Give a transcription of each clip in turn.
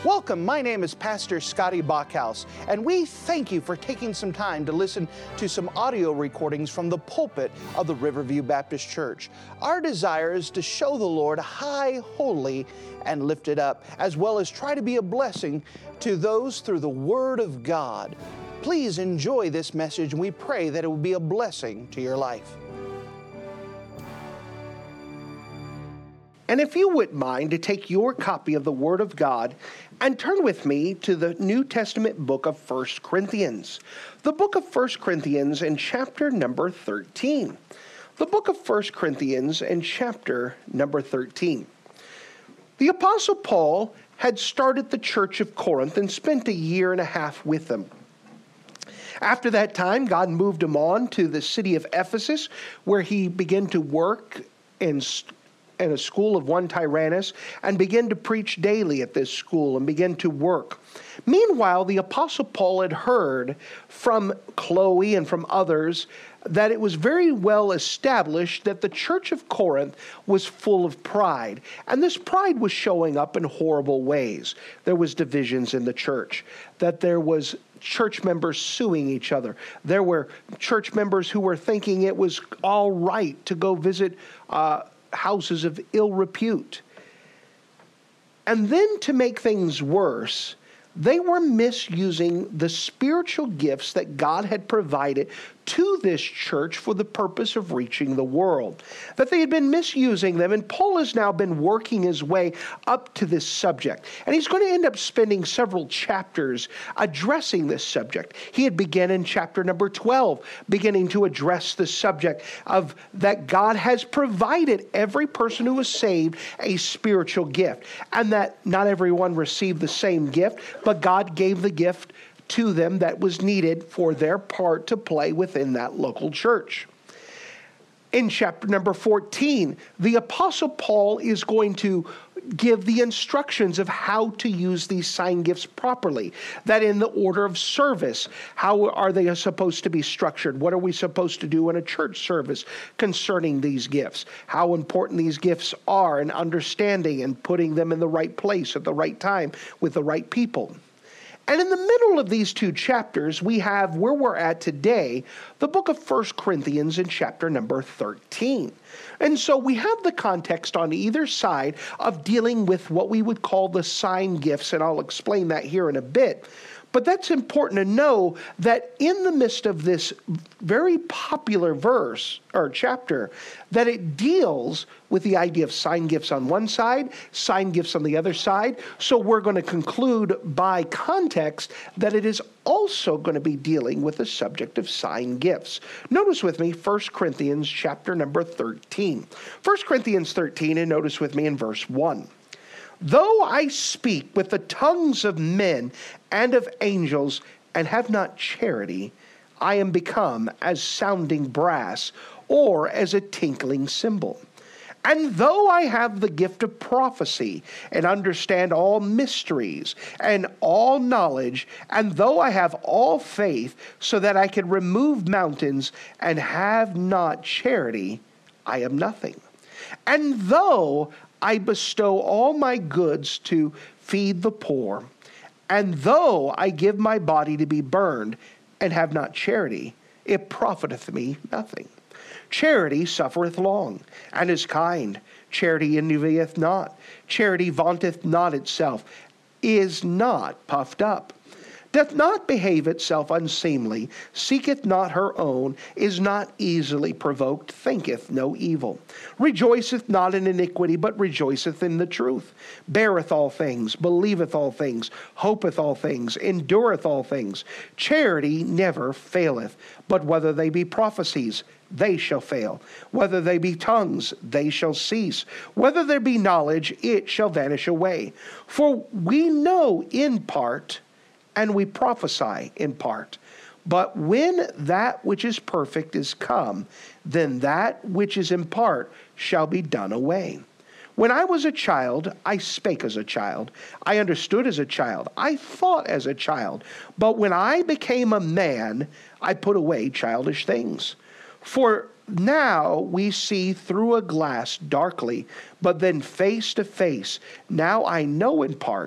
Welcome, my name is Pastor Scotty Bachhaus, and we thank you for taking some time to listen to some audio recordings from the pulpit of the Riverview Baptist Church. Our desire is to show the Lord high, holy, and lifted up, as well as try to be a blessing to those through the Word of God. Please enjoy this message, and we pray that it will be a blessing to your life. And if you wouldn't mind to take your copy of the Word of God and turn with me to the New Testament book of 1 Corinthians. The book of 1 Corinthians in chapter number 13. The book of 1 Corinthians in chapter number 13. The Apostle Paul had started the church of Corinth and spent a year and a half with them. After that time, God moved him on to the city of Ephesus, where he began to work in a school of one Tyrannus, and began to preach daily at this school and began to work. Meanwhile, the Apostle Paul had heard from Chloe and from others that it was very well established that the church of Corinth was full of pride. And this pride was showing up in horrible ways. There was divisions in the church, that there was church members suing each other. There were church members who were thinking it was all right to go visit houses of ill repute. And then to make things worse, they were misusing the spiritual gifts that God had provided to this church for the purpose of reaching the world. That they had been misusing them, and Paul has now been working his way up to this subject. And he's going to end up spending several chapters addressing this subject. He had begun in chapter number 12, beginning to address the subject of that God has provided every person who is saved a spiritual gift, and that not everyone received the same gift, but God gave the gift to them that was needed for their part to play within that local church. In chapter number 14, the Apostle Paul is going to give the instructions of how to use these sign gifts properly. That in the order of service, how are they supposed to be structured? What are we supposed to do in a church service concerning these gifts? How important these gifts are in understanding and putting them in the right place at the right time with the right people. And in the middle of these two chapters, we have where we're at today, the book of 1 Corinthians in chapter number 13. And so we have the context on either side of dealing with what we would call the sign gifts, and I'll explain that here in a bit. But that's important to know that in the midst of this very popular verse or chapter, that it deals with the idea of sign gifts on one side, sign gifts on the other side. So we're going to conclude by context that it is also going to be dealing with the subject of sign gifts. Notice with me 1 Corinthians chapter number 13. 1 Corinthians 13, and notice with me in verse 1. Though I speak with the tongues of men and of angels and have not charity, I am become as sounding brass or as a tinkling cymbal. And though I have the gift of prophecy and understand all mysteries and all knowledge, and though I have all faith so that I can remove mountains and have not charity, I am nothing. And though I bestow all my goods to feed the poor, and though I give my body to be burned and have not charity, it profiteth me nothing. Charity suffereth long, and is kind. Charity envieth not. Charity vaunteth not itself, is not puffed up, doth not behave itself unseemly, seeketh not her own, is not easily provoked, thinketh no evil, rejoiceth not in iniquity, but rejoiceth in the truth, beareth all things, believeth all things, hopeth all things, endureth all things. Charity never faileth, but whether they be prophecies, they shall fail. Whether they be tongues, they shall cease. Whether there be knowledge, it shall vanish away. For we know in part, and we prophesy in part. But when that which is perfect is come, then that which is in part shall be done away. When I was a child, I spake as a child. I understood as a child. I thought as a child. But when I became a man, I put away childish things. For now we see through a glass darkly, but then face to face. Now I know in part,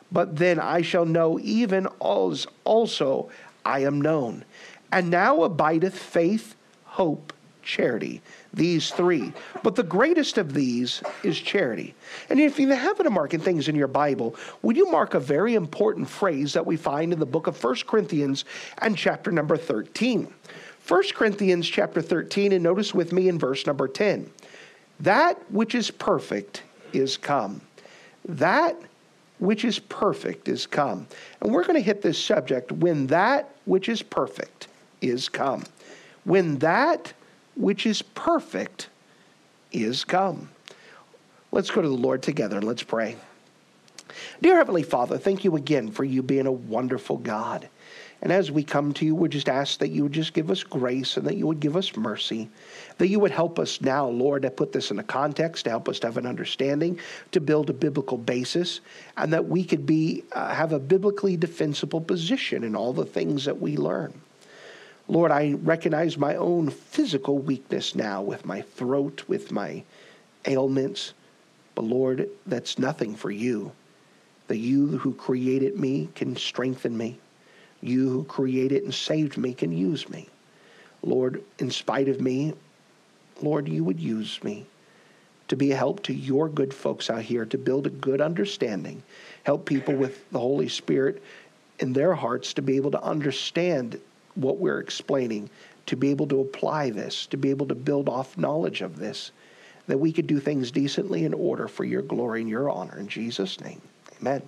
but then I shall know even as also I am known. And now abideth faith, hope, charity. These three. But the greatest of these is charity. And if you happen to mark things in your Bible, would you mark a very important phrase that we find in the book of 1 Corinthians and chapter number 13. 1 Corinthians chapter 13, and notice with me in verse number 10. That which is perfect is come. That which is perfect is come. And we're going to hit this subject, when that which is perfect is come. When that which is perfect is come. Let's go to the Lord together and let's pray. Dear Heavenly Father, thank you again for you being a wonderful God. And as we come to you, we just ask that you would just give us grace and that you would give us mercy, that you would help us now, Lord, to put this in a context, to help us to have an understanding, to build a biblical basis, and that we could have a biblically defensible position in all the things that we learn. Lord, I recognize my own physical weakness now with my throat, with my ailments. But Lord, that's nothing for you. That you who created me can strengthen me. You who created and saved me can use me. Lord, in spite of me, Lord, you would use me to be a help to your good folks out here, to build a good understanding. Help people with the Holy Spirit in their hearts to be able to understand what we're explaining, to be able to apply this, to be able to build off knowledge of this, that we could do things decently in order for your glory and your honor. In Jesus' name, amen.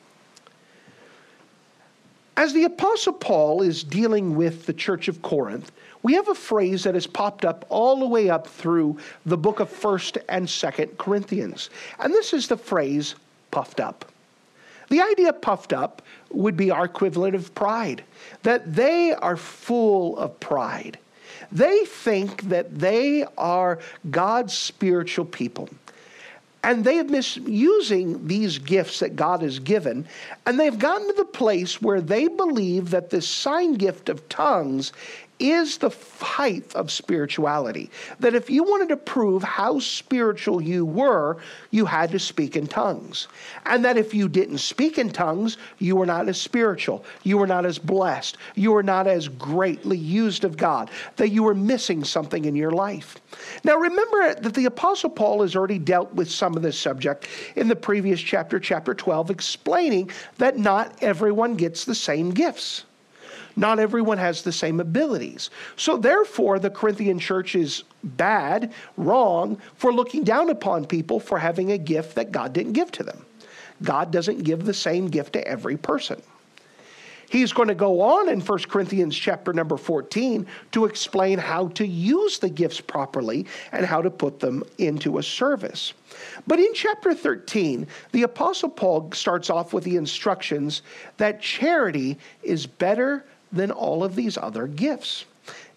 As the Apostle Paul is dealing with the church of Corinth, we have a phrase that has popped up all the way up through the book of 1st and 2nd Corinthians. And this is the phrase, puffed up. The idea of puffed up would be our equivalent of pride, that they are full of pride. They think that they are God's spiritual people. And they have misusing these gifts that God has given, and they've gotten to the place where they believe that this sign gift of tongues is the height of spirituality. That if you wanted to prove how spiritual you were, you had to speak in tongues. And that if you didn't speak in tongues, you were not as spiritual. You were not as blessed. You were not as greatly used of God. That you were missing something in your life. Now remember that the Apostle Paul has already dealt with some of this subject in the previous chapter, chapter 12, explaining that not everyone gets the same gifts. Not everyone has the same abilities. So therefore, the Corinthian church is bad, wrong, for looking down upon people for having a gift that God didn't give to them. God doesn't give the same gift to every person. He's going to go on in 1 Corinthians chapter number 14 to explain how to use the gifts properly and how to put them into a service. But in chapter 13, the Apostle Paul starts off with the instructions that charity is better than all of these other gifts.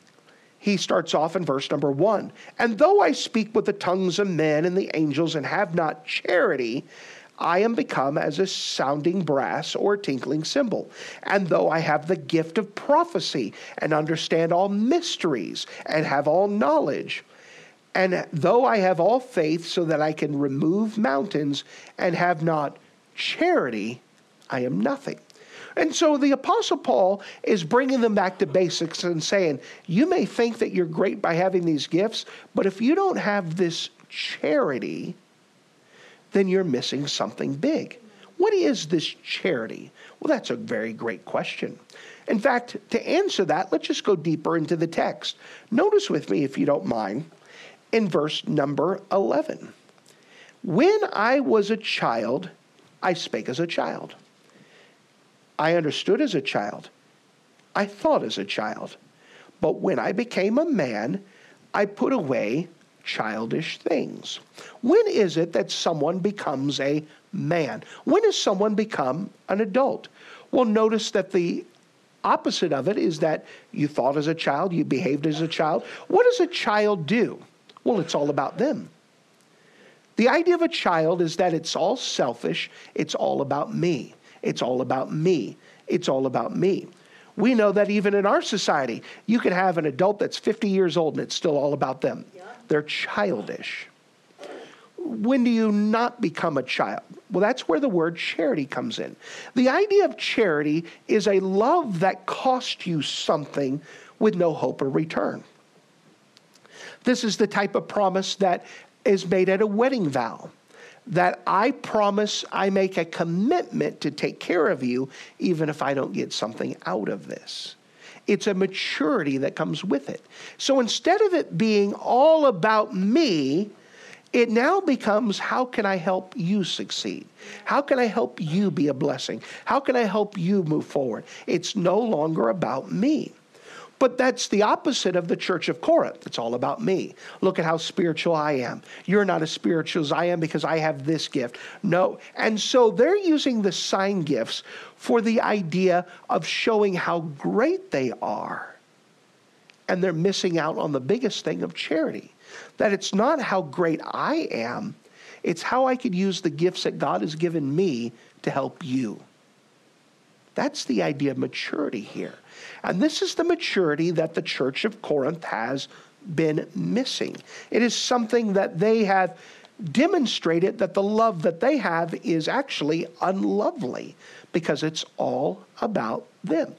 He starts off in verse number 1. And though I speak with the tongues of men and the angels and have not charity, I am become as a sounding brass or a tinkling cymbal. And though I have the gift of prophecy and understand all mysteries and have all knowledge, and though I have all faith so that I can remove mountains and have not charity, I am nothing. And so the Apostle Paul is bringing them back to basics and saying, you may think that you're great by having these gifts, but if you don't have this charity, then you're missing something big. What is this charity? Well, that's a very great question. In fact, to answer that, let's just go deeper into the text. Notice with me, if you don't mind, in verse number 11. When I was a child, I spake as a child. I understood as a child. I thought as a child. But when I became a man, I put away childish things. When is it that someone becomes a man? When does someone become an adult? Well, notice that the opposite of it is that you thought as a child, you behaved as a child. What does a child do? Well, it's all about them. The idea of a child is that it's all selfish. It's all about me. It's all about me. It's all about me. We know that even in our society, you can have an adult that's 50 years old and it's still all about them. Yeah. They're childish. when do you not become a child? Well, that's where the word charity comes in. The idea of charity is a love that costs you something with no hope of return. This is the type of promise that is made at a wedding vow, that I promise, I make a commitment to take care of you even if I don't get something out of this. It's a maturity that comes with it. So instead of it being all about me, it now becomes, how can I help you succeed? How can I help you be a blessing? How can I help you move forward? It's no longer about me. But that's the opposite of the church of Corinth. It's all about me. Look at how spiritual I am. You're not as spiritual as I am because I have this gift. No. And so they're using the sign gifts for the idea of showing how great they are. And they're missing out on the biggest thing of charity. That it's not how great I am. It's how I could use the gifts that God has given me to help you. That's the idea of maturity here. And this is the maturity that the church of Corinth has been missing. It is something that they have demonstrated, that the love that they have is actually unlovely because it's all about them.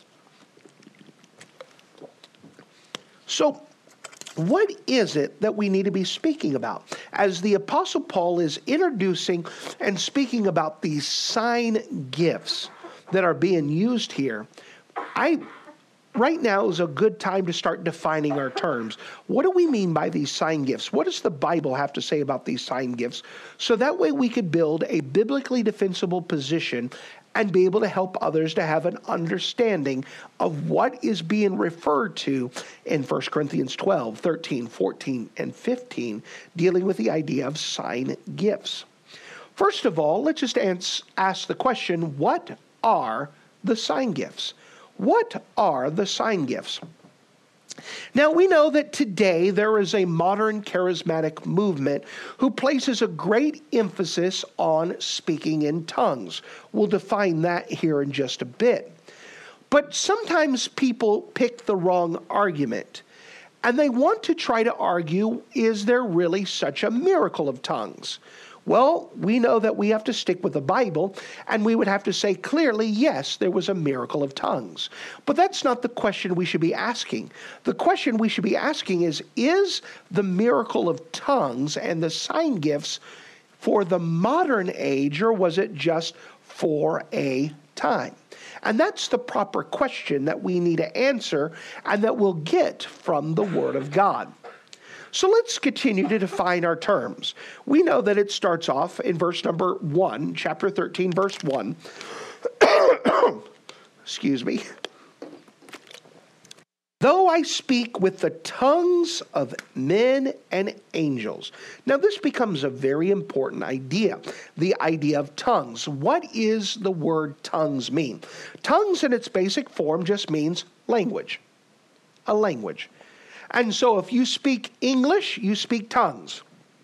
So, what is it that we need to be speaking about? As the Apostle Paul is introducing and speaking about these sign gifts that are being used here, right now is a good time to start defining our terms. What do we mean by these sign gifts? What does the Bible have to say about these sign gifts? So that way we could build a biblically defensible position and be able to help others to have an understanding of what is being referred to in 1 Corinthians 12, 13, 14, and 15, dealing with the idea of sign gifts. First of all, let's just ask the question, what are the sign gifts? What are the sign gifts? Now, we know that today there is a modern charismatic movement who places a great emphasis on speaking in tongues. We'll define that here in just a bit. But sometimes people pick the wrong argument, and they want to try to argue, is there really such a miracle of tongues? Well, we know that we have to stick with the Bible, and we would have to say clearly, yes, there was a miracle of tongues. But that's not the question we should be asking. The question we should be asking is the miracle of tongues and the sign gifts for the modern age, or was it just for a time? And that's the proper question that we need to answer and that we'll get from the Word of God. So let's continue to define our terms. We know that it starts off in verse number 1, chapter 13, verse 1. Excuse me. Though I speak with the tongues of men and angels. Now this becomes a very important idea, the idea of tongues. What is the word tongues mean? Tongues in its basic form just means language, a language. And so if you speak English, you speak tongues.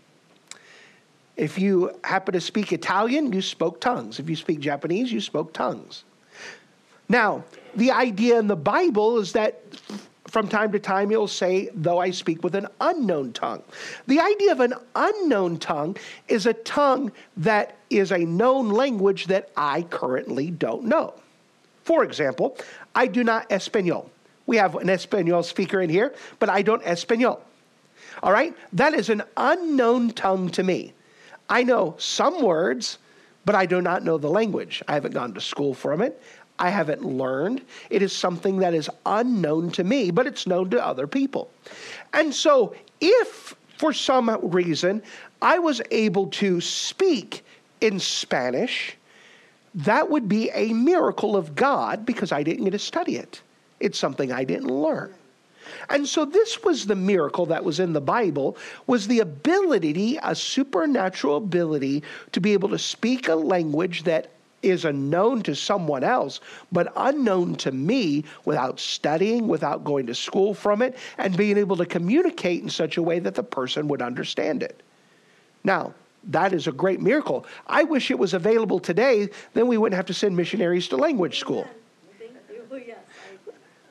If you happen to speak Italian, you spoke tongues. If you speak Japanese, you spoke tongues. Now, the idea in the Bible is that from time to time it'll say, though I speak with an unknown tongue. The idea of an unknown tongue is a tongue that is a known language that I currently don't know. For example, I do not Espanol. We have an Espanol speaker in here, but I don't Espanol. All right? That is an unknown tongue to me. I know some words, but I do not know the language. I haven't gone to school from it. I haven't learned. It is something that is unknown to me, but it's known to other people. And so if, for some reason, I was able to speak in Spanish, that would be a miracle of God because I didn't get to study it. It's something I didn't learn. And so this was the miracle that was in the Bible, was the ability, a supernatural ability to be able to speak a language that is unknown to someone else, but unknown to me without studying, without going to school from it, and being able to communicate in such a way that the person would understand it. Now, that is a great miracle. I wish it was available today, then we wouldn't have to send missionaries to language school.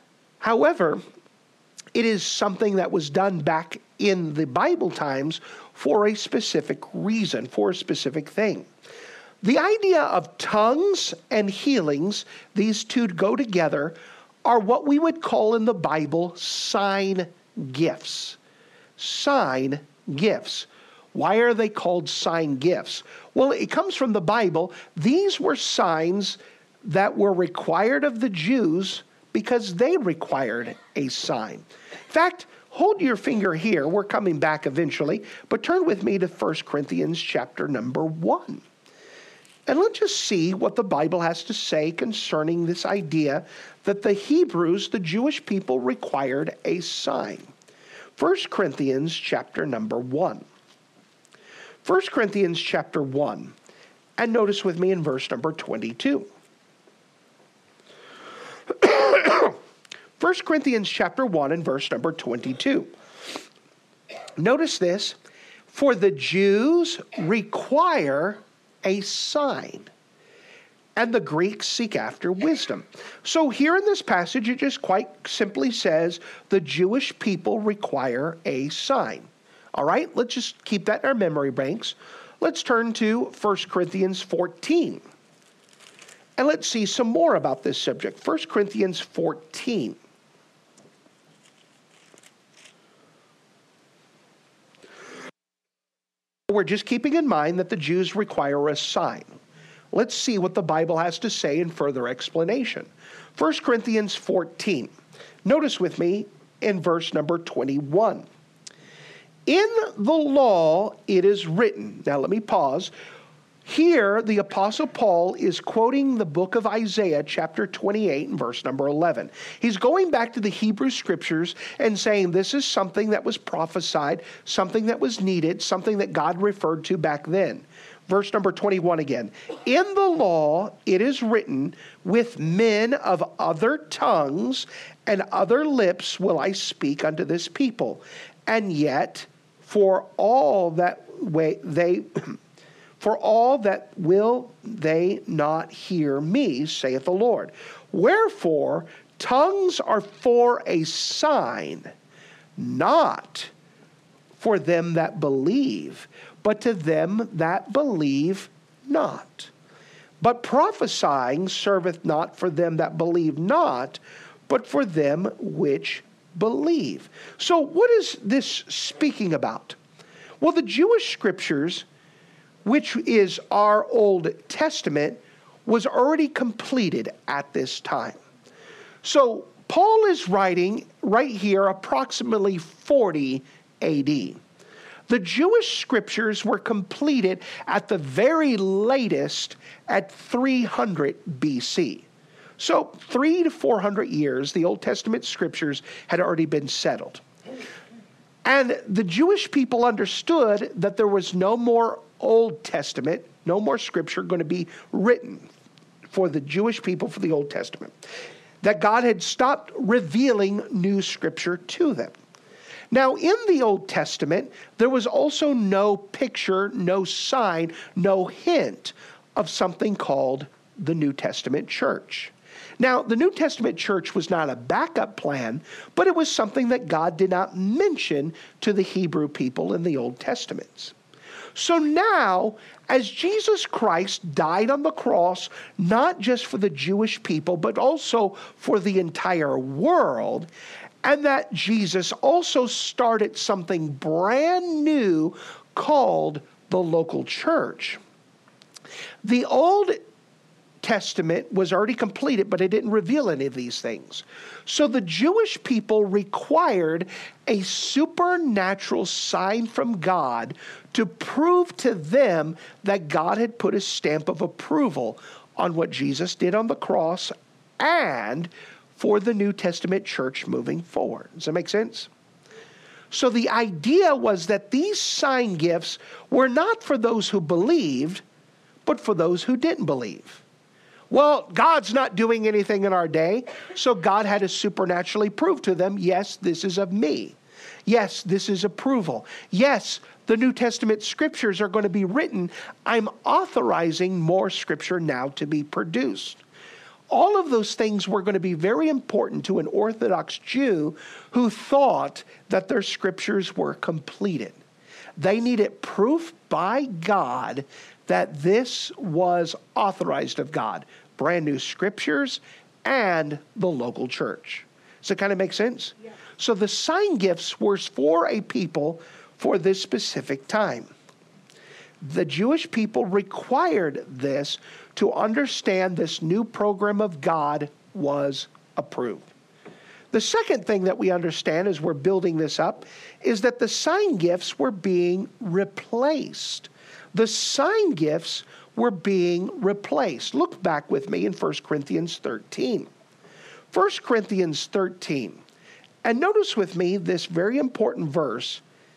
However, it is something that was done back in the Bible times for a specific reason, for a specific thing. The idea of tongues and healings, these two go together, are what we would call in the Bible sign gifts. Sign gifts. Why are they called sign gifts? Well, it comes from the Bible. These were signs that were required of the Jews because they required a sign. In fact, hold your finger here. We're coming back eventually, but turn with me to 1 Corinthians chapter number 1. And let's just see what the Bible has to say concerning this idea that the Hebrews, the Jewish people, required a sign. 1 Corinthians chapter number 1. 1 Corinthians chapter 1. And notice with me in verse number 22. 1 Corinthians chapter 1 and verse number 22. Notice this. For the Jews require a sign, and the Greeks seek after wisdom. So here in this passage, it just quite simply says the Jewish people require a sign. All right, let's just keep that in our memory banks. Let's turn to 1 Corinthians 14. And let's see some more about this subject. 1 Corinthians 14. We're just keeping in mind that the Jews require a sign. Let's see what the Bible has to say in further explanation. 1 Corinthians 14. Notice with me in verse number 21. In the law it is written. Now let me pause. Here, the Apostle Paul is quoting the book of Isaiah, chapter 28, and verse number 11. He's going back to the Hebrew Scriptures and saying this is something that was prophesied, something that was needed, something that God referred to back then. Verse number 21 again. In the law it is written, with men of other tongues and other lips will I speak unto this people. And yet, for all that will they not hear me, saith the Lord. Wherefore, tongues are for a sign, not for them that believe, but to them that believe not. But prophesying serveth not for them that believe not, but for them which believe. So what is this speaking about? Well, the Jewish Scriptures, which is our Old Testament, was already completed at this time. So Paul is writing right here approximately 40 AD. The Jewish Scriptures were completed at the very latest at 300 BC. So 300 to 400 years, the Old Testament Scriptures had already been settled. And the Jewish people understood that there was no more Old Testament, no more Scripture going to be written for the Jewish people for the Old Testament. That God had stopped revealing new Scripture to them. Now, in the Old Testament, there was also no picture, no sign, no hint of something called the New Testament church. Now, the New Testament church was not a backup plan, but it was something that God did not mention to the Hebrew people in the Old Testaments. So now, as Jesus Christ died on the cross, not just for the Jewish people, but also for the entire world, and that Jesus also started something brand new called the local church. The Old Testament was already completed, but it didn't reveal any of these things. So the Jewish people required a supernatural sign from God to prove to them that God had put a stamp of approval on what Jesus did on the cross and for the New Testament church moving forward. Does that make sense? So the idea was that these sign gifts were not for those who believed, but for those who didn't believe. Well, God's not doing anything in our day, so God had to supernaturally prove to them, yes, this is of me. Yes, this is approval. Yes, the New Testament Scriptures are going to be written. I'm authorizing more Scripture now to be produced. All of those things were going to be very important to an Orthodox Jew who thought that their Scriptures were completed. They needed proof by God that this was authorized of God. Brand new scriptures and the local church. Does it kind of make sense? Yeah. So the sign gifts were for a people for this specific time. The Jewish people required this to understand this new program of God was approved. The second thing that we understand as we're building this up is that the sign gifts were being replaced. The sign gifts were being replaced. Look back with me in 1 Corinthians 13. 1 Corinthians 13. And notice with me this very important verse.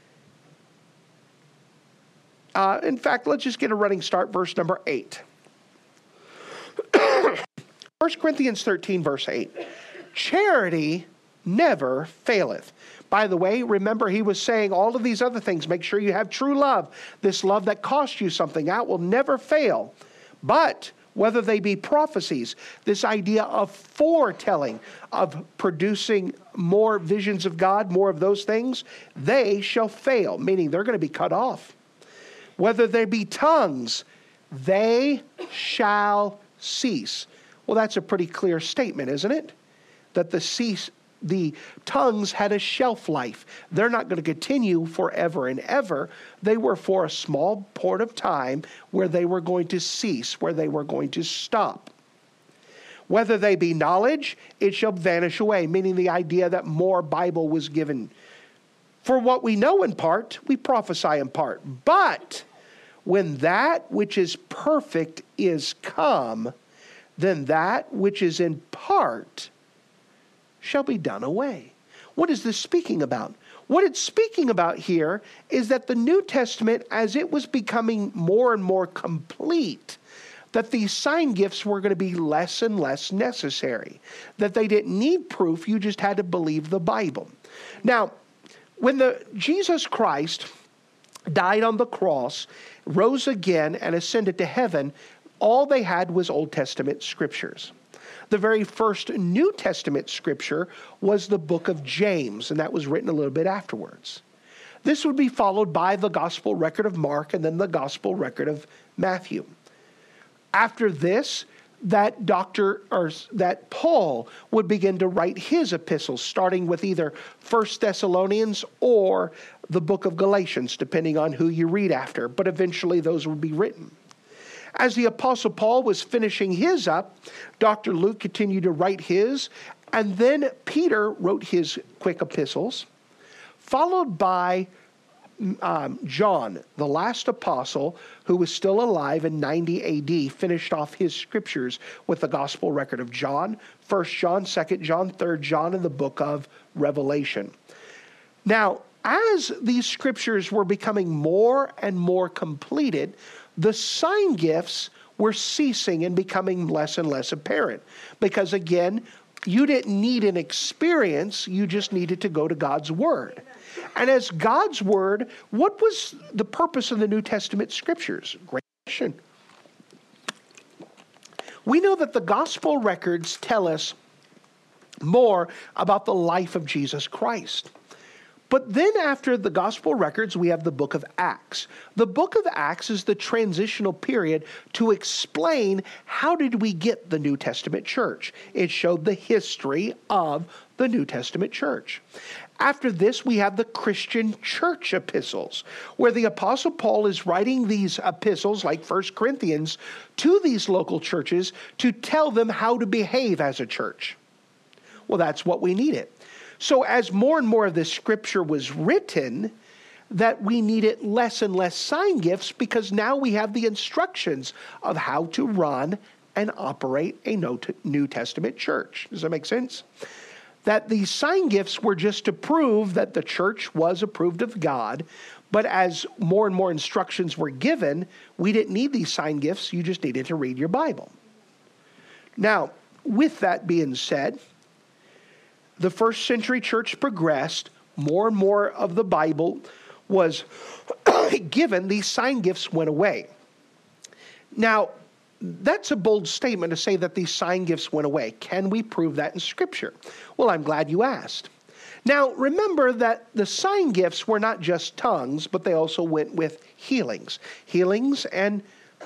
In fact, let's just get a running start, verse number 8. 1 Corinthians 13, verse 8. Charity never faileth. By the way, remember he was saying all of these other things. Make sure you have true love. This love that costs you something that will never fail. But whether they be prophecies, this idea of foretelling, of producing more visions of God, more of those things, they shall fail, meaning they're going to be cut off. Whether there be tongues, they shall cease. Well, that's a pretty clear statement, isn't it? That the tongues had a shelf life. They're not going to continue forever and ever. They were for a small period of time where they were going to cease, where they were going to stop. Whether they be knowledge, it shall vanish away, meaning the idea that more Bible was given. For what we know in part, we prophesy in part. But when that which is perfect is come, then that which is in part shall be done away. What is this speaking about? What it's speaking about here is that the New Testament, as it was becoming more and more complete, that these sign gifts were going to be less and less necessary. That they didn't need proof, you just had to believe the Bible. Now, when Jesus Christ died on the cross, rose again, and ascended to heaven, all they had was Old Testament scriptures. The very first New Testament scripture was the book of James, and that was written a little bit afterwards. This would be followed by the gospel record of Mark and then the gospel record of Matthew. After this, that Paul would begin to write his epistles, starting with either 1 Thessalonians or the book of Galatians, depending on who you read after, but eventually those would be written. As the Apostle Paul was finishing his up, Dr. Luke continued to write his, and then Peter wrote his quick epistles, followed by John, the last apostle, who was still alive in 90 AD, finished off his scriptures with the gospel record of John, 1 John, 2 John, 3 John, and the book of Revelation. Now, as these scriptures were becoming more and more completed, the sign gifts were ceasing and becoming less and less apparent. Because again, you didn't need an experience, you just needed to go to God's Word. And as God's Word, what was the purpose of the New Testament scriptures? Great question. We know that the gospel records tell us more about the life of Jesus Christ. But then after the gospel records, we have the book of Acts. The book of Acts is the transitional period to explain how did we get the New Testament church. It showed the history of the New Testament church. After this, we have the Christian church epistles, where the Apostle Paul is writing these epistles, like 1 Corinthians, to these local churches to tell them how to behave as a church. Well, that's what we needed. So as more and more of this scripture was written, that we needed less and less sign gifts because now we have the instructions of how to run and operate a New Testament church. Does that make sense? That these sign gifts were just to prove that the church was approved of God, but as more and more instructions were given, we didn't need these sign gifts, you just needed to read your Bible. Now, with that being said, the first century church progressed, more and more of the Bible was given, these sign gifts went away. Now, that's a bold statement to say that these sign gifts went away. Can we prove that in Scripture? Well, I'm glad you asked. Now, remember that the sign gifts were not just tongues, but they also went with healings. Healings and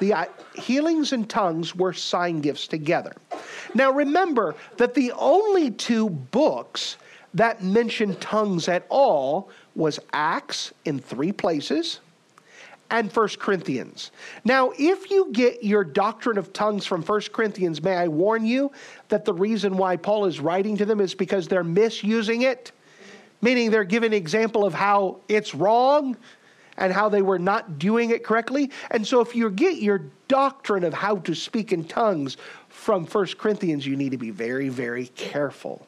tongues were sign gifts together. Now, remember that the only two books that mention tongues at all was Acts in 3 places and 1 Corinthians. Now, if you get your doctrine of tongues from 1 Corinthians, may I warn you that the reason why Paul is writing to them is because they're misusing it, meaning they're giving an example of how it's wrong and how they were not doing it correctly. And so if you get your doctrine of how to speak in tongues from 1 Corinthians, you need to be very, very careful.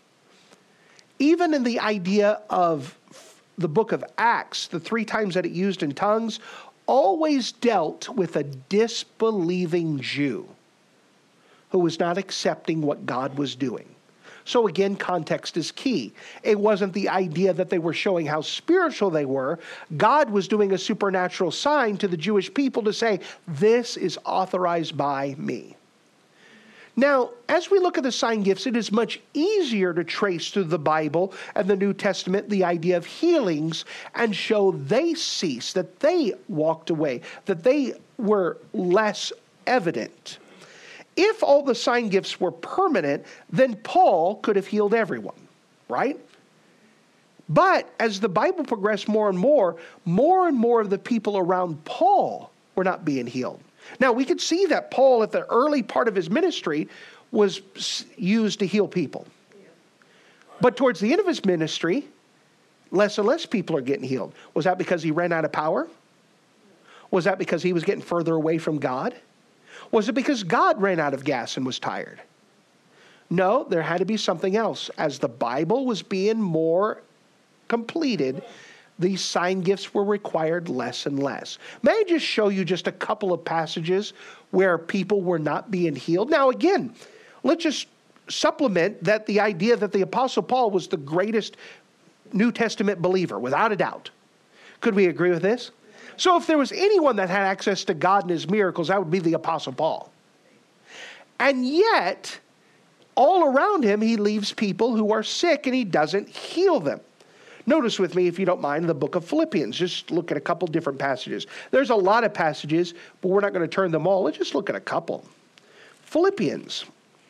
Even in the idea of the book of Acts, the 3 times that it used in tongues, always dealt with a disbelieving Jew who was not accepting what God was doing. So again, context is key. It wasn't the idea that they were showing how spiritual they were. God was doing a supernatural sign to the Jewish people to say, this is authorized by me. Now, as we look at the sign gifts, it is much easier to trace through the Bible and the New Testament the idea of healings and show they ceased, that they walked away, that they were less evident. If all the sign gifts were permanent, then Paul could have healed everyone, right? But as the Bible progressed more and more of the people around Paul were not being healed. Now, we could see that Paul, at the early part of his ministry, was used to heal people. But towards the end of his ministry, less and less people are getting healed. Was that because he ran out of power? Was that because he was getting further away from God? Was it because God ran out of gas and was tired? No, there had to be something else. As the Bible was being more completed, these sign gifts were required less and less. May I just show you just a couple of passages where people were not being healed? Now again, let's just supplement that the idea that the Apostle Paul was the greatest New Testament believer, without a doubt. Could we agree with this? So if there was anyone that had access to God and his miracles, that would be the Apostle Paul. And yet, all around him, he leaves people who are sick and he doesn't heal them. Notice with me, if you don't mind, the book of Philippians. Just look at a couple different passages. There's a lot of passages, but we're not going to turn them all. Let's just look at a couple. Philippians.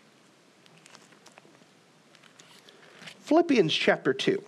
Philippians chapter 2.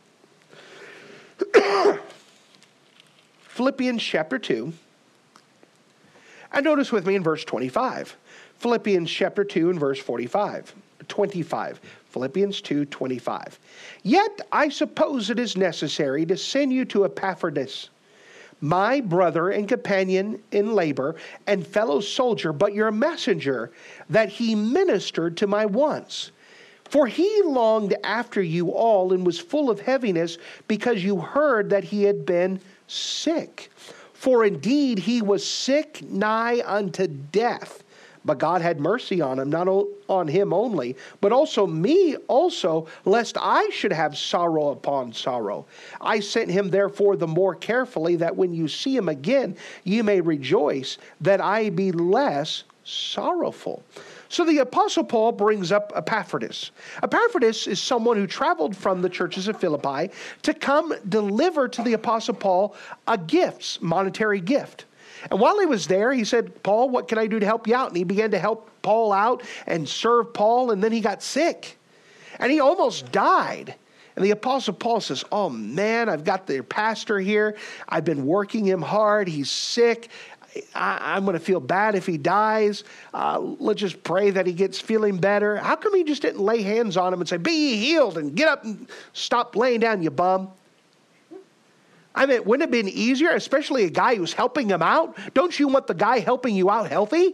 Philippians chapter 2. And notice with me in verse 25. Philippians chapter 2 and verse 25. Philippians 2:25. Yet I suppose it is necessary to send you to Epaphroditus, my brother and companion in labor and fellow soldier, but your messenger, that he ministered to my wants. For he longed after you all and was full of heaviness because you heard that he had been sick. For indeed he was sick nigh unto death. But God had mercy on him, not on him only, but also me also, lest I should have sorrow upon sorrow. I sent him therefore the more carefully, that when you see him again, you may rejoice that I be less sorrowful. So the Apostle Paul brings up Epaphroditus. Epaphroditus is someone who traveled from the churches of Philippi to come deliver to the Apostle Paul a gift, monetary gift. And while he was there, he said, Paul, what can I do to help you out? And he began to help Paul out and serve Paul, and then he got sick. And he almost died. And the Apostle Paul says, oh man, I've got the pastor here. I've been working him hard. He's sick. I'm going to feel bad if he dies. Let's just pray that he gets feeling better. How come he just didn't lay hands on him and say, be ye healed and get up and stop laying down, you bum? I mean, wouldn't it have been easier, especially a guy who's helping him out? Don't you want the guy helping you out healthy?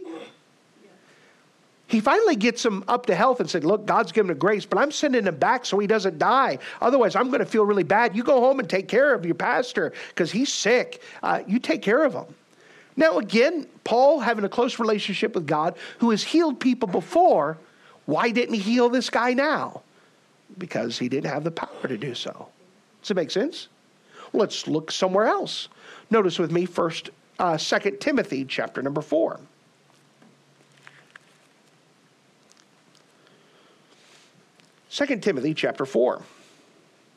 He finally gets him up to health and said, look, God's given him grace, but I'm sending him back so he doesn't die. Otherwise, I'm going to feel really bad. You go home and take care of your pastor because he's sick. You take care of him. Now, again, Paul, having a close relationship with God, who has healed people before, why didn't he heal this guy now? Because he didn't have the power to do so. Does it make sense? Let's look somewhere else. Notice with me 2 Timothy chapter number 4. 2 Timothy chapter 4.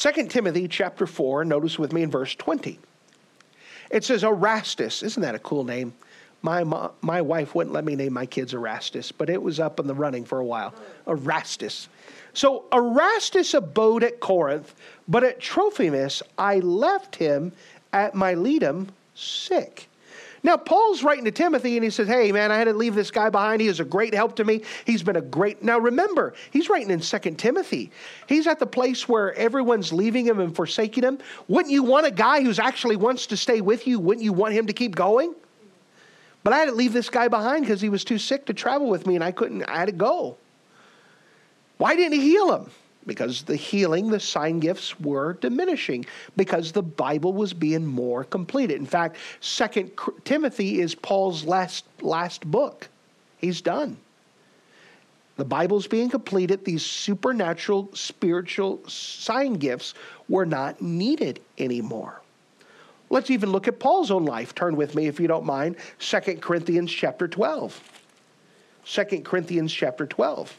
2 Timothy chapter 4, notice with me in verse 20. It says Erastus. Isn't that a cool name? My wife wouldn't let me name my kids Erastus, but it was up in the running for a while. Erastus. So Erastus abode at Corinth, but at Trophimus I left him at Miletum sick. Now, Paul's writing to Timothy, and he says, hey, man, I had to leave this guy behind. He is a great help to me. He's been a great... Now, remember, he's writing in 2 Timothy. He's at the place where everyone's leaving him and forsaking him. Wouldn't you want a guy who's actually wants to stay with you? Wouldn't you want him to keep going? But I had to leave this guy behind because he was too sick to travel with me, and I had to go. Why didn't he heal him? Because the healing, the sign gifts were diminishing because the Bible was being more completed. In fact, 2 Timothy is Paul's last book. He's done. The Bible's being completed. These supernatural, spiritual sign gifts were not needed anymore. Let's even look at Paul's own life. Turn with me, if you don't mind, 2 Corinthians chapter 12. 2 Corinthians chapter 12.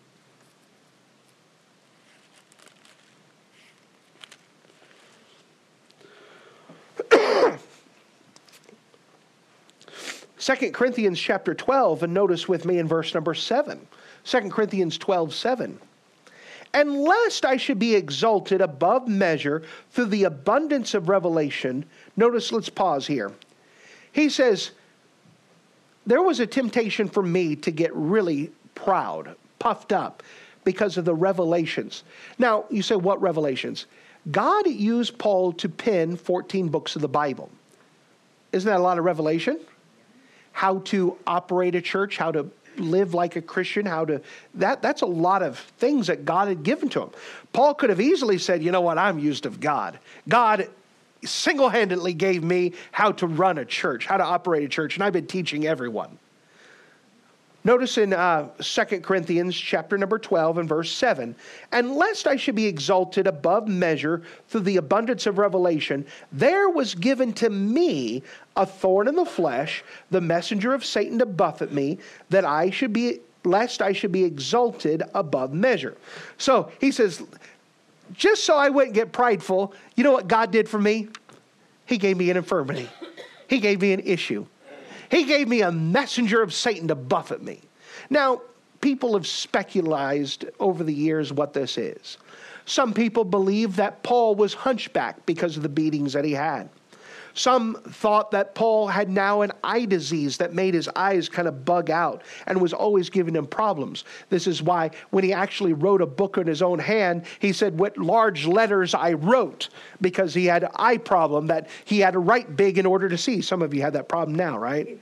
2 Corinthians chapter 12, and notice with me in verse number 7. 2 Corinthians 12:7. And lest I should be exalted above measure through the abundance of revelation. Notice, let's pause here. He says, there was a temptation for me to get really proud, puffed up, because of the revelations. Now, you say, what revelations? God used Paul to pen 14 books of the Bible. Isn't that a lot of revelation? How to operate a church, how to live like a Christian, that's a lot of things that God had given to him. Paul could have easily said, you know what, I'm used of God. God single-handedly gave me how to run a church, how to operate a church, and I've been teaching everyone. Notice in 2 Corinthians chapter number 12 and verse 7, and lest I should be exalted above measure through the abundance of revelation, there was given to me a thorn in the flesh, the messenger of Satan to buffet me, lest I should be exalted above measure. So he says, just so I wouldn't get prideful, you know what God did for me? He gave me an infirmity. He gave me an issue. He gave me a messenger of Satan to buffet me. Now, people have speculated over the years what this is. Some people believe that Paul was hunchbacked because of the beatings that he had. Some thought that Paul had now an eye disease that made his eyes kind of bug out and was always giving him problems. This is why when he actually wrote a book in his own hand, he said, what large letters I wrote, because he had an eye problem that he had to write big in order to see. Some of you have that problem now, right?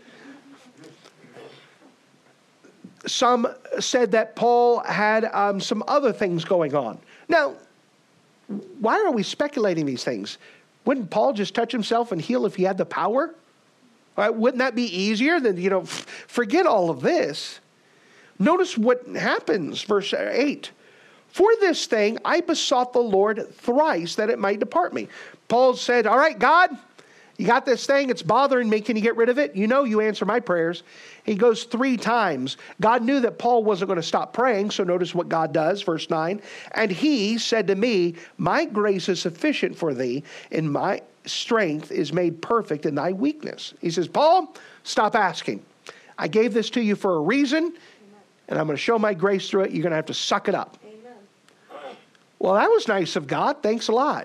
Some said that Paul had some other things going on. Now, why are we speculating these things? Wouldn't Paul just touch himself and heal if he had the power? Wouldn't that be easier than, forget all of this? Notice what happens, verse 8. For this thing I besought the Lord thrice that it might depart me. Paul said, all right, God, you got this thing, it's bothering me. Can you get rid of it? You answer my prayers. He goes 3 times. God knew that Paul wasn't going to stop praying, so notice what God does, verse 9. And he said to me, my grace is sufficient for thee, and my strength is made perfect in thy weakness. He says, Paul, stop asking. I gave this to you for a reason, and I'm going to show my grace through it. You're going to have to suck it up. Amen. Well, that was nice of God. Thanks a lot.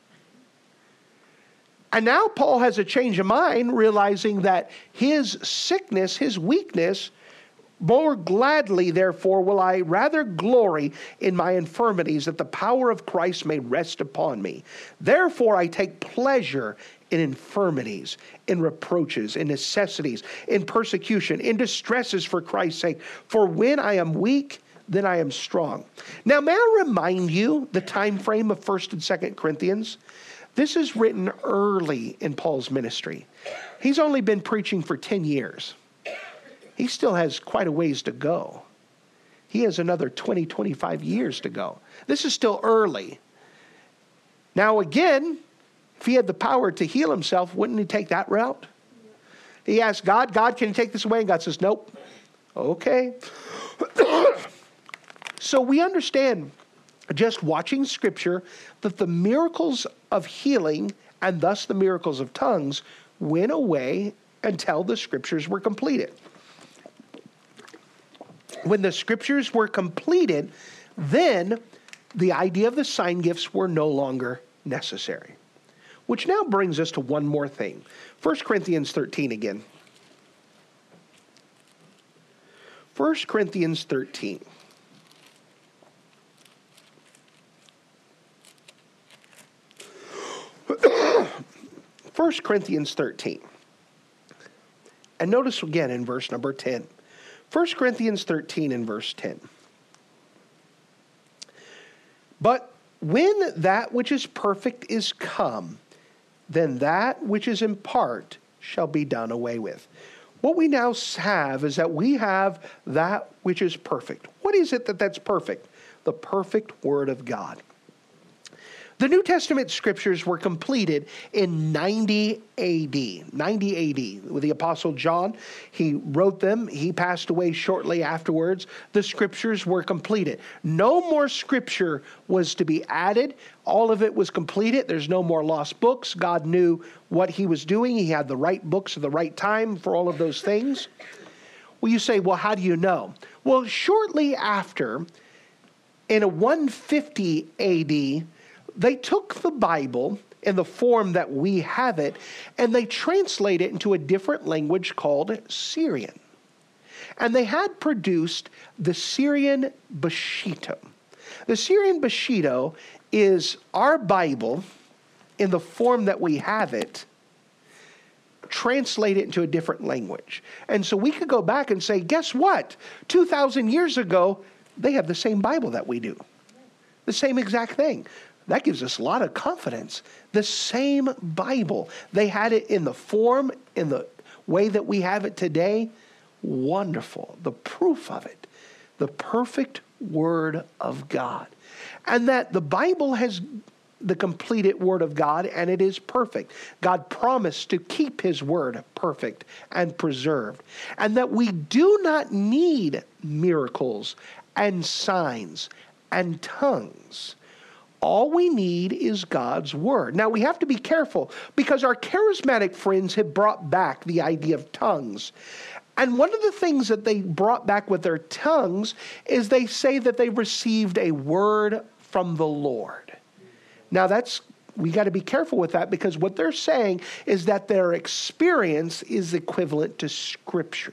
And now Paul has a change of mind, realizing that his sickness, his weakness, more gladly, therefore, will I rather glory in my infirmities, that the power of Christ may rest upon me. Therefore, I take pleasure in infirmities, in reproaches, in necessities, in persecution, in distresses for Christ's sake. For when I am weak, then I am strong. Now, may I remind you the time frame of 1 and 2 Corinthians? This is written early in Paul's ministry. He's only been preaching for 10 years. He still has quite a ways to go. He has another 20, 25 years to go. This is still early. Now again, if he had the power to heal himself, wouldn't he take that route? He asked God, can you take this away? And God says, nope. Okay. So we understand just watching Scripture, that the miracles of healing and thus the miracles of tongues went away until the Scriptures were completed. When the Scriptures were completed, then the idea of the sign gifts were no longer necessary. Which now brings us to one more thing. 1 Corinthians 13 again. 1 Corinthians 13. 1 Corinthians 13. And notice again in verse number 10. 1 Corinthians 13 and verse 10. But when that which is perfect is come, then that which is in part shall be done away with. What we now have is that we have that which is perfect. What is it that's perfect? The perfect Word of God. The New Testament Scriptures were completed in 90 AD. 90 AD. With the Apostle John, he wrote them. He passed away shortly afterwards. The Scriptures were completed. No more Scripture was to be added. All of it was completed. There's no more lost books. God knew what he was doing. He had the right books at the right time for all of those things. Well, you say, well, how do you know? Well, shortly after, in a 150 AD, they took the Bible in the form that we have it, and they translate it into a different language called Syrian. And they had produced the Syrian Peshitta. The Syrian Peshitta is our Bible in the form that we have it, translate it into a different language. And so we could go back and say, guess what? 2,000 years ago, they have the same Bible that we do. The same exact thing. That gives us a lot of confidence. The same Bible. They had it in the form, in the way that we have it today. Wonderful. The proof of it. The perfect Word of God. And that the Bible has the completed Word of God, and it is perfect. God promised to keep His Word perfect and preserved. And that we do not need miracles and signs and tongues. All we need is God's Word. Now, we have to be careful because our charismatic friends have brought back the idea of tongues. And one of the things that they brought back with their tongues is they say that they received a word from the Lord. Now, we got to be careful with that because what they're saying is that their experience is equivalent to Scripture.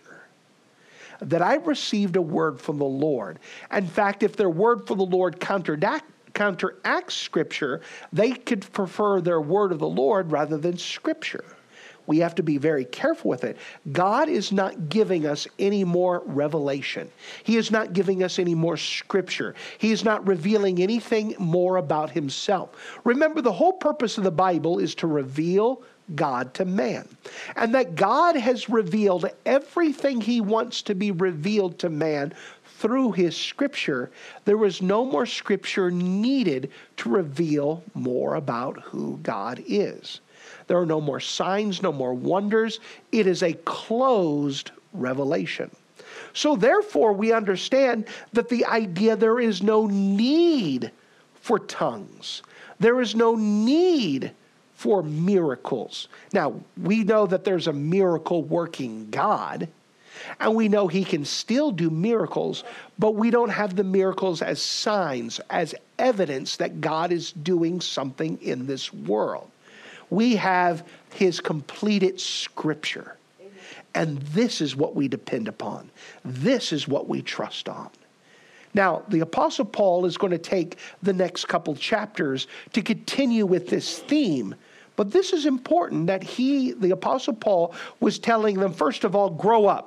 That I received a word from the Lord. In fact, if their word from the Lord counteracts Scripture, they could prefer their word of the Lord rather than Scripture. We have to be very careful with it. God is not giving us any more revelation. He is not giving us any more Scripture. He is not revealing anything more about Himself. Remember, the whole purpose of the Bible is to reveal God to man. And that God has revealed everything He wants to be revealed to man through His Scripture. There is no more Scripture needed to reveal more about who God is. There are no more signs, no more wonders. It is a closed revelation. So therefore, we understand that the idea there is no need for tongues. There is no need for miracles. Now, we know that there's a miracle-working God, and we know He can still do miracles, but we don't have the miracles as signs, as evidence that God is doing something in this world. We have His completed Scripture. Amen. And this is what we depend upon. This is what we trust on. Now, the Apostle Paul is going to take the next couple chapters to continue with this theme. But this is important that the Apostle Paul, was telling them, first of all, grow up.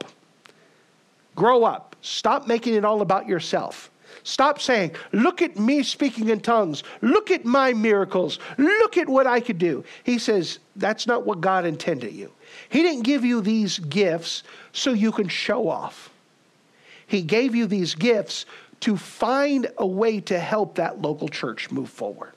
Grow up. Stop making it all about yourself. Stop saying, look at me speaking in tongues. Look at my miracles. Look at what I could do. He says, that's not what God intended you. He didn't give you these gifts so you can show off. He gave you these gifts to find a way to help that local church move forward.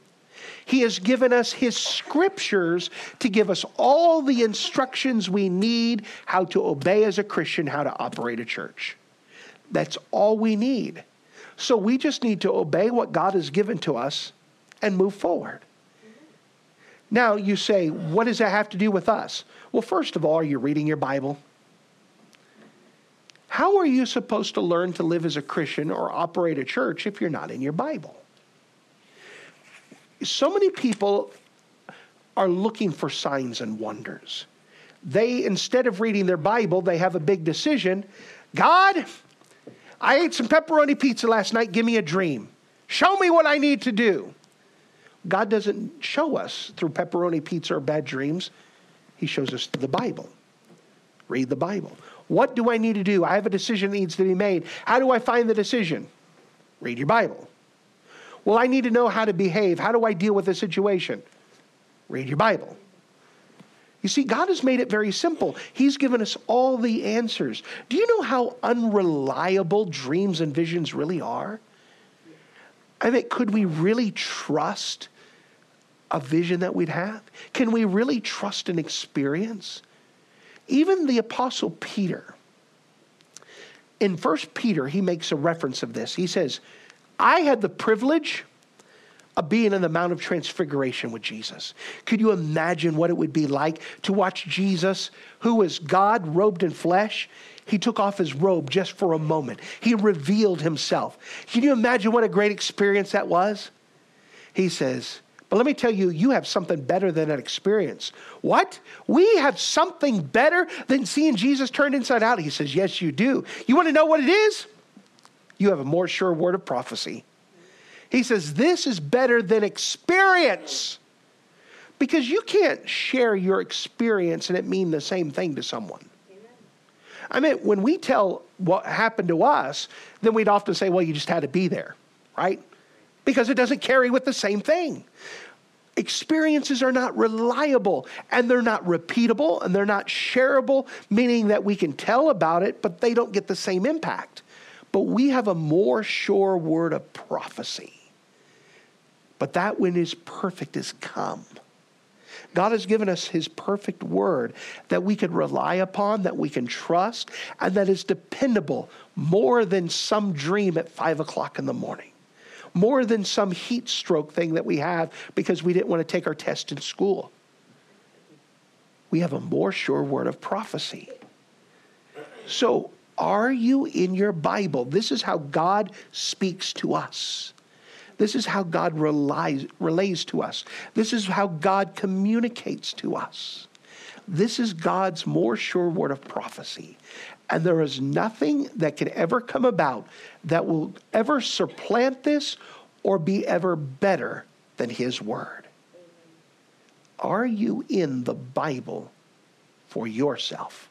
He has given us His Scriptures to give us all the instructions we need how to obey as a Christian, how to operate a church. That's all we need. So we just need to obey what God has given to us and move forward. Now you say, what does that have to do with us? Well, first of all, are you reading your Bible? How are you supposed to learn to live as a Christian or operate a church if you're not in your Bible? So many people are looking for signs and wonders. They, instead of reading their Bible, they have a big decision. God, I ate some pepperoni pizza last night. Give me a dream. Show me what I need to do. God doesn't show us through pepperoni pizza or bad dreams. He shows us through the Bible. Read the Bible. What do I need to do? I have a decision that needs to be made. How do I find the decision? Read your Bible. Well, I need to know how to behave. How do I deal with a situation? Read your Bible. You see, God has made it very simple. He's given us all the answers. Do you know how unreliable dreams and visions really are? I mean, could we really trust a vision that we'd have? Can we really trust an experience? Even the Apostle Peter, in 1 Peter, he makes a reference of this. He says, I had the privilege of being in the Mount of Transfiguration with Jesus. Could you imagine what it would be like to watch Jesus, who was God robed in flesh? He took off his robe just for a moment. He revealed himself. Can you imagine what a great experience that was? He says, but let me tell you, you have something better than that experience. What? We have something better than seeing Jesus turned inside out? He says, yes, you do. You want to know what it is? You have a more sure word of prophecy. He says, this is better than experience. Because you can't share your experience and it mean the same thing to someone. Amen. I mean, when we tell what happened to us, then we'd often say, well, you just had to be there, right? Because it doesn't carry with the same thing. Experiences are not reliable, and they're not repeatable, and they're not shareable, meaning that we can tell about it, but they don't get the same impact. But we have a more sure word of prophecy. But that when is perfect is come. God has given us his perfect word that we can rely upon, that we can trust, and that is dependable more than some dream at 5 o'clock in the morning. More than some heat stroke thing that we have because we didn't want to take our test in school. We have a more sure word of prophecy. So, are you in your Bible? This is how God speaks to us. This is how God relays to us. This is how God communicates to us. This is God's more sure word of prophecy. And there is nothing that can ever come about that will ever supplant this or be ever better than his word. Are you in the Bible for yourself?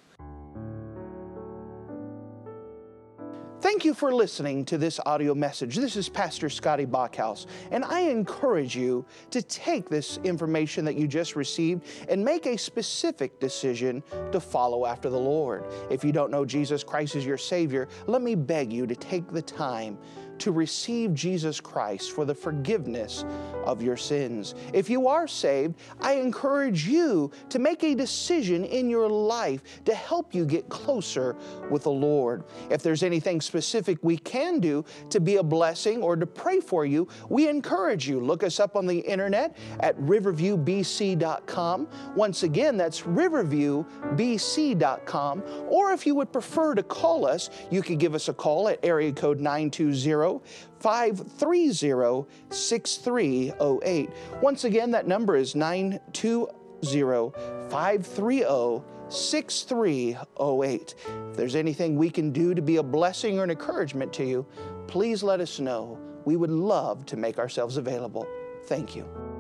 Thank you for listening to this audio message. This is Pastor Scotty Bachhaus, and I encourage you to take this information that you just received and make a specific decision to follow after the Lord. If you don't know Jesus Christ as your Savior, let me beg you to take the time to receive Jesus Christ for the forgiveness of your sins. If you are saved, I encourage you to make a decision in your life to help you get closer with the Lord. If there's anything specific we can do to be a blessing or to pray for you, we encourage you. Look us up on the internet at riverviewbc.com. Once again, that's riverviewbc.com. Or if you would prefer to call us, you could give us a call at area code 920-530-6308. Once again, that number is 920-530-6308. If there's anything we can do to be a blessing or an encouragement to you, please let us know. We would love to make ourselves available. Thank you.